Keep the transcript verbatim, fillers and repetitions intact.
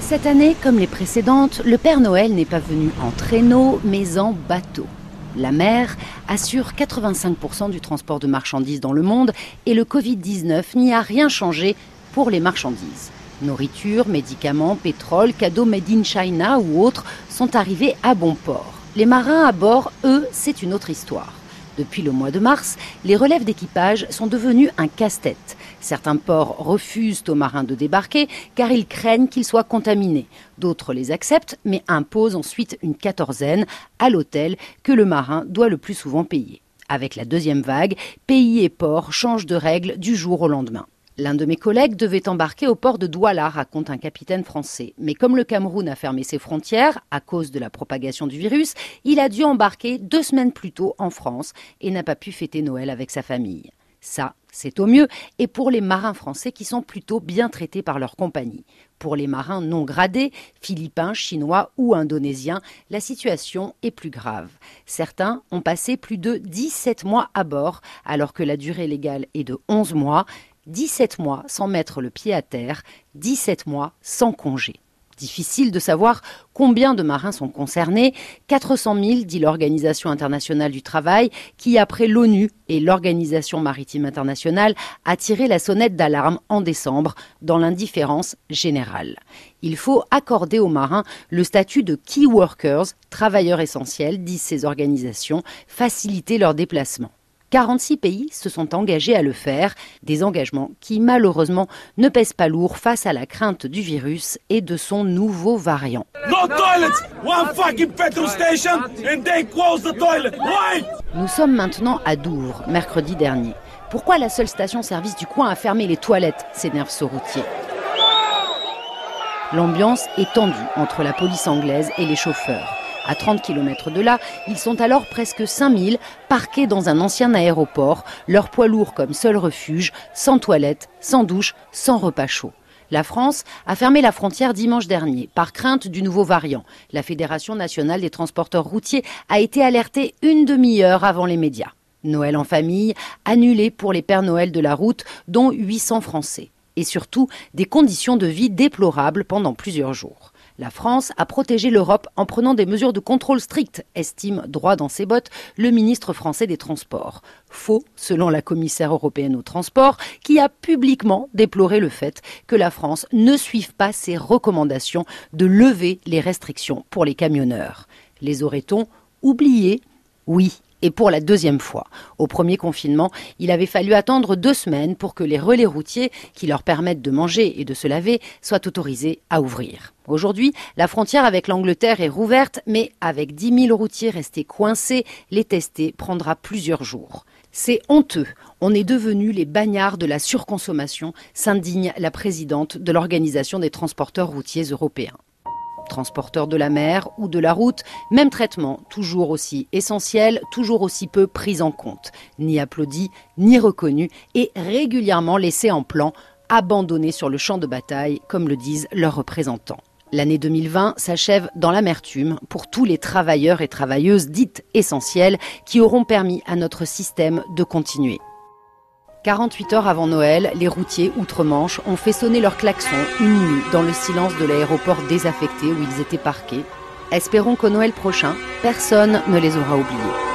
Cette année, comme les précédentes, le Père Noël n'est pas venu en traîneau, mais en bateau. La mer assure quatre-vingt-cinq pour cent du transport de marchandises dans le monde et le Covid dix-neuf n'y a rien changé pour les marchandises. Nourriture, médicaments, pétrole, cadeaux made in China ou autres sont arrivés à bon port. Les marins à bord, eux, c'est une autre histoire. Depuis le mois de mars, les relèves d'équipage sont devenus un casse-tête. Certains ports refusent aux marins de débarquer car ils craignent qu'ils soient contaminés. D'autres les acceptent mais imposent ensuite une quatorzaine à l'hôtel que le marin doit le plus souvent payer. Avec la deuxième vague, pays et ports changent de règles du jour au lendemain. L'un de mes collègues devait embarquer au port de Douala, raconte un capitaine français. Mais comme le Cameroun a fermé ses frontières à cause de la propagation du virus, il a dû embarquer deux semaines plus tôt en France et n'a pas pu fêter Noël avec sa famille. Ça, c'est au mieux, et pour les marins français qui sont plutôt bien traités par leur compagnie. Pour les marins non gradés, philippins, chinois ou indonésiens, la situation est plus grave. Certains ont passé plus de dix-sept mois à bord, alors que la durée légale est de onze mois. dix-sept mois sans mettre le pied à terre, dix-sept mois sans congé. Difficile de savoir combien de marins sont concernés, quatre cent mille, dit l'Organisation internationale du travail, qui, après l'ONU et l'Organisation maritime internationale, a tiré la sonnette d'alarme en décembre dans l'indifférence générale. Il faut accorder aux marins le statut de key workers, travailleurs essentiels, disent ces organisations, faciliter leur déplacement. quarante-six pays se sont engagés à le faire, des engagements qui malheureusement ne pèsent pas lourd face à la crainte du virus et de son nouveau variant. Nous sommes maintenant à Douvres, mercredi dernier. Pourquoi la seule station-service du coin a fermé les toilettes, s'énerve ce routier. L'ambiance est tendue entre la police anglaise et les chauffeurs. À trente kilomètres de là, ils sont alors presque cinq mille, parqués dans un ancien aéroport, leur poids lourd comme seul refuge, sans toilette, sans douche, sans repas chaud. La France a fermé la frontière dimanche dernier, par crainte du nouveau variant. La Fédération nationale des transporteurs routiers a été alertée une demi-heure avant les médias. Noël en famille, annulé pour les Pères Noël de la route, dont huit cents Français. Et surtout, des conditions de vie déplorables pendant plusieurs jours. La France a protégé l'Europe en prenant des mesures de contrôle strictes, estime droit dans ses bottes le ministre français des Transports. Faux, selon la commissaire européenne au transport, qui a publiquement déploré le fait que la France ne suive pas ses recommandations de lever les restrictions pour les camionneurs. Les aurait-on oubliés ? Oui. Et pour la deuxième fois. Au premier confinement, il avait fallu attendre deux semaines pour que les relais routiers, qui leur permettent de manger et de se laver, soient autorisés à ouvrir. Aujourd'hui, la frontière avec l'Angleterre est rouverte, mais avec dix mille routiers restés coincés, les tester prendra plusieurs jours. C'est honteux. On est devenus les bagnards de la surconsommation, s'indigne la présidente de l'Organisation des transporteurs routiers européens. Transporteurs de la mer ou de la route, même traitement, toujours aussi essentiel, toujours aussi peu pris en compte, ni applaudi, ni reconnu et régulièrement laissé en plan, abandonné sur le champ de bataille, comme le disent leurs représentants. L'année deux mille vingt s'achève dans l'amertume pour tous les travailleurs et travailleuses dites essentielles qui auront permis à notre système de continuer. quarante-huit heures avant Noël, les routiers outre-Manche ont fait sonner leur klaxon une nuit dans le silence de l'aéroport désaffecté où ils étaient parqués. Espérons qu'au Noël prochain, personne ne les aura oubliés.